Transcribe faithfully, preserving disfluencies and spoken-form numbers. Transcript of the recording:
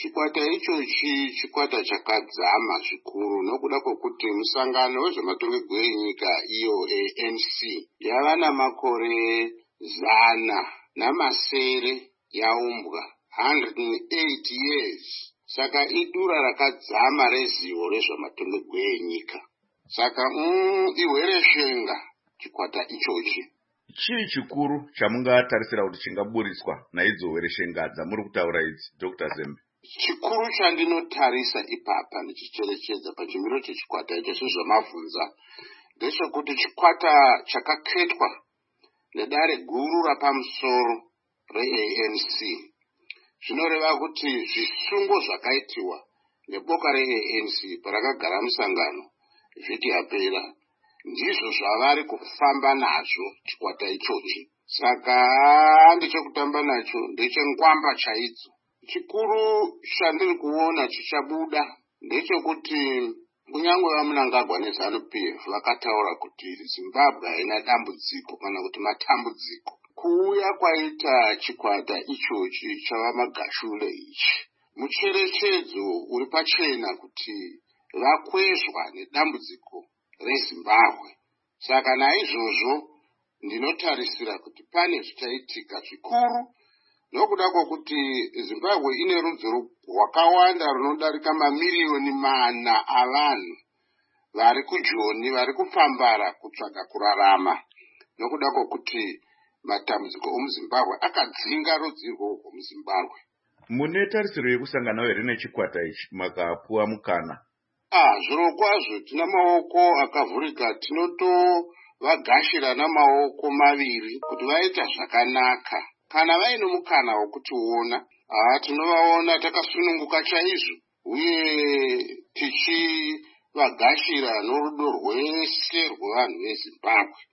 Chikwata ichochi chikwata chakadzama zvikuru nokuda kwokuti musangano wezvematongerwo enyika iyo A N C yava namakore zana namasere yaumbwa one hundred eight years. Saka idura rakadzama rezivo rezvematongerwo enyika. Saka mm, ihwereshenga chikwata ichochi. Chii chikuru chamungatarisira kuti chingaburitswa naidzo hwereshenga dzamuri kutaura idzi, Doctor Zembe? Chikuru chandinotarisa ipapa ndichicherechedza pachimiro chechikwata icho sezvamabvunza ndechekuti chikwata chakaketwa nedare guru rapamusoro re-A N C zvinoreva kuti zvisungo zvakaitiwa neboka re-A N C parakagara musangano vhiki yapera ndizvo zvavari kufamba nazvo chikwata ichochi. Saka ndechekutamba nacho ndechengwamba chaidzo. Chikuru chandiri kuona chichabuda ndechekuti kunyange vamunangagwa neZANU P F vakataura kuti Zimbabwe haina dambudziko kana kuti matambudziko. Kuuya kwaita chikwata ichochi chava magashure ichi mucherechedzo uri pachena kuti vakwezwa nedambudziko reZimbabwe. Saka naizvozvo ndinotarisira kuti pane zvichaitika zvikuru nokuda kwokuti Zimbabwe ine rudzi rwakawanda runodarika mamiriyoni mana avanhu vari kujoni vari kupambara kutsvaga kurarama nokuda kwokuti matambudziko omuZimbabwe akadzinga rudzi rworwo muZimbabwe. Mune tarisiro yekusangana here nechikwata ichi makapuwa mukana? Ah, zviro kwazvo tina maoko akavhurika, tinotovagashira namaoko maviri kuti vaita zvakanaka. Kana vaino mukana wokutiona, ah, tinovaona takasununguka chaizvo uye tichivagashira norudo rwese rwevanhu veZimbabwe.